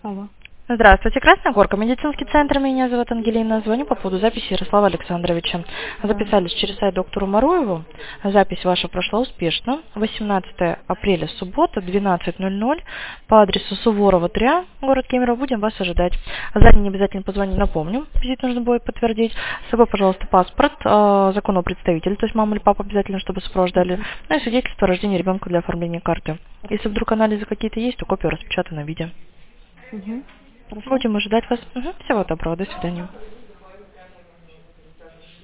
Алло. Здравствуйте, Красная Горка, медицинский центр, меня зовут Ангелина, звоню по поводу записи Ярослава Александровича. Записались через сайт доктору Маруеву, запись ваша прошла успешно, 18 апреля, суббота, 12:00, по адресу Суворова 3А, город Кемерово, будем вас ожидать. Заранее не обязательно позвонить, напомню, визит нужно будет подтвердить. С собой, пожалуйста, паспорт законного представителя, то есть мама или папа обязательно, чтобы сопровождали, ну и свидетельство о рождении ребенка для оформления карты. Если вдруг анализы какие-то есть, то копию распечатаю на видео. Угу. Хорошо. Будем ожидать вас. Всего доброго, до свидания.